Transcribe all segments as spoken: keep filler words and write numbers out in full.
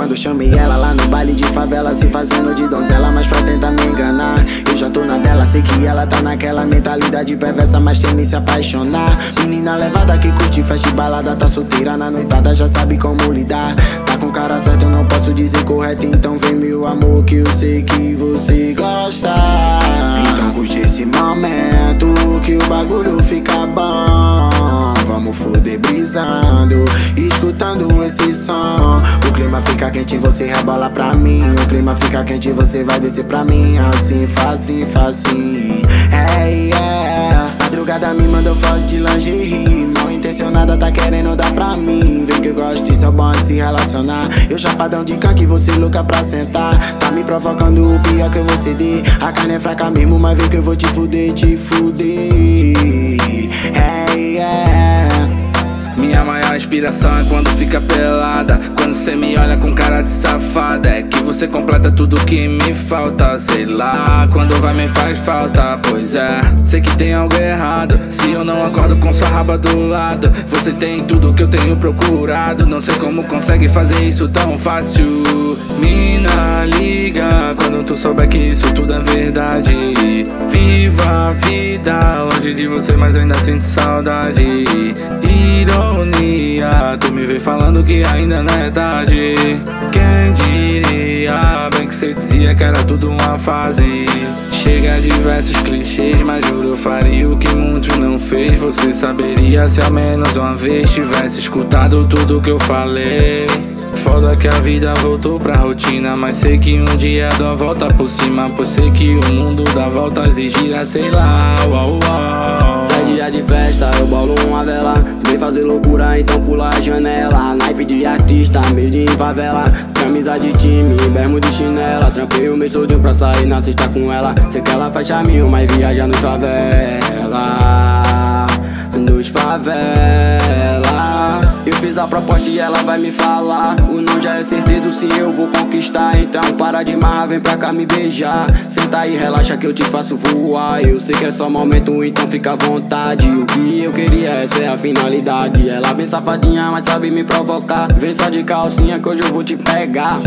Quando chamei ela lá no baile de favela, se fazendo de donzela, mas pra tentar me enganar. Eu já tô na dela, sei que ela tá naquela mentalidade perversa, mas teme se apaixonar. Menina levada que curte festa e balada, tá solteira na noitada, já sabe como lidar. Tá com cara certo, eu não posso dizer correto, então vem meu amor que eu sei que você gosta. Então curte esse momento que o bagulho fica bom. Vamos foder brisando, escutando esse som. O clima fica quente, você rebola pra mim. O clima fica quente, você vai descer pra mim. Assim, facinho, facinho. Hey, yeah. Madrugada me mandou foto de lingerie. Mal intencionada tá querendo dar pra mim. Vem que eu gosto disso, é bom de se relacionar. Eu chapadão de canque, você louca pra sentar. Tá me provocando, o pior que eu vou ceder. A carne é fraca mesmo, mas vem que eu vou te fuder, te fuder. Hey, yeah. Minha maior inspiração é quando fica pelada, quando cê me olha com cara de safada. É que você completa tudo que me falta, sei lá, quando vai me faz falta. Pois é, sei que tem algo errado se eu não acordo com sua raba do lado. Você tem tudo que eu tenho procurado, não sei como consegue fazer isso tão fácil. Mina, liga quando tu souber que isso tudo é verdade. Viva a vida longe de você, mas eu ainda sinto saudade. Ironia, tu me vê falando que ainda não é tarde. Quem diria, bem que cê dizia que era tudo uma fase. Chega de diversos clichês, mas juro eu faria o que muitos não fez. Você saberia se ao menos uma vez tivesse escutado tudo que eu falei. Foda que a vida voltou pra rotina, mas sei que um dia dou a volta por cima. Pois sei que o mundo dá voltas e gira, sei lá, uau, uau. Se é dia de festa, eu bolo uma vela. Vem fazer loucura, então pula a janela. Naipe de artista, meio de favela. Camisa de time, bermo de chinela. Trampei o mês todinho pra sair na sexta com ela. Sei que ela faz charminho, mas viaja nos favela. Nos favela. Eu fiz a proposta e ela vai me falar. O não já é certeza, sim eu vou conquistar. Então para de marra, vem pra cá me beijar. Senta e relaxa que eu te faço voar. Eu sei que é só momento, então fica à vontade. O que eu queria, essa é a finalidade. Ela bem safadinha, mas sabe me provocar. Vem só de calcinha que hoje eu vou te pegar.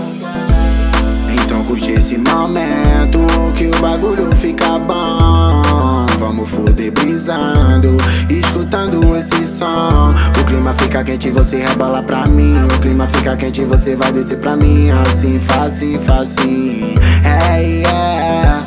Então curte esse momento que o bagulho fica bom. Vamos foder brisando, escutando esse som. O clima fica quente, você rebola pra mim. O clima fica quente, você vai descer pra mim. Assim, facinho, facinho. Hey, yeah.